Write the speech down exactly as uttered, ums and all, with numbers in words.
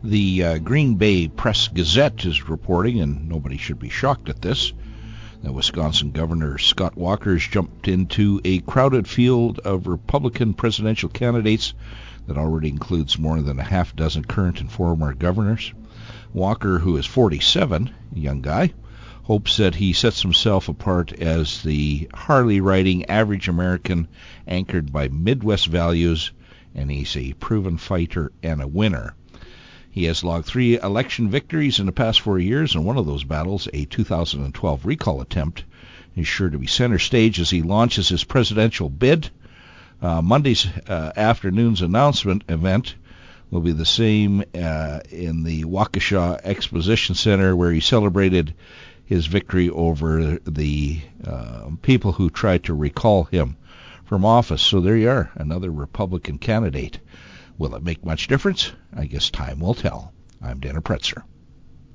The uh, Green Bay Press-Gazette is reporting, and nobody should be shocked at this, that Wisconsin Governor Scott Walker has jumped into a crowded field of Republican presidential candidates that already includes more than a half dozen current and former governors. Walker, who is forty-seven, a young guy, hopes that he sets himself apart as the Harley-riding average American anchored by Midwest values, and he's a proven fighter and a winner. He has logged three election victories in the past four years, and one of those battles, a two thousand twelve recall attempt, is sure to be center stage as he launches his presidential bid. Uh, Monday's uh, afternoon's announcement event will be the same uh, in the Waukesha Exposition Center, where he celebrated his victory over the uh, people who tried to recall him from office. So there you are, another Republican candidate. Will it make much difference? I guess time will tell. I'm Dana Pretzer.